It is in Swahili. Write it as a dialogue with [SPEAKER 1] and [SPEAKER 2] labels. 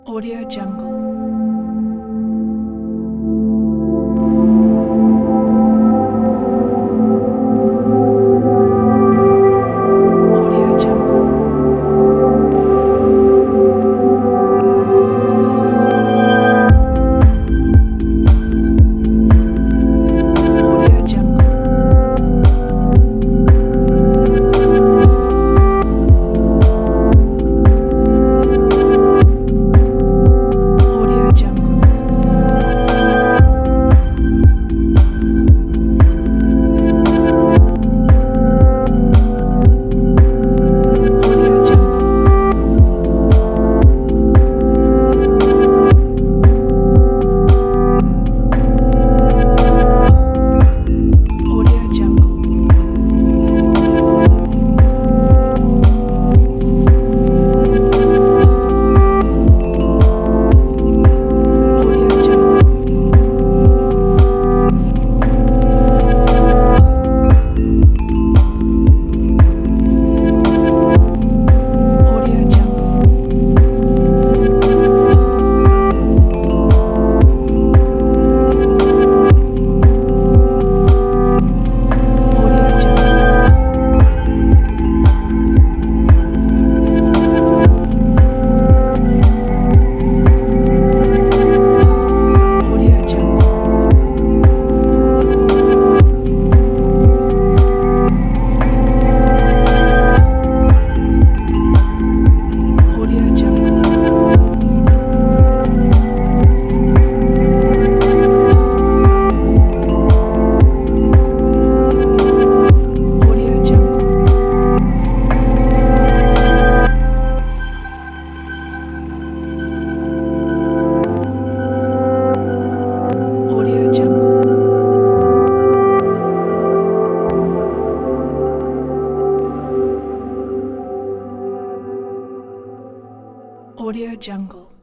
[SPEAKER 1] Audio Jungle. Audio Jungle. Audio Jungle. Audio Jungle. Audio Jungle. Audio Jungle. Audio Jungle. Audio Jungle. Audio Jungle. Audio Jungle. Audio Jungle. Audio Jungle. Audio Jungle. Audio Jungle.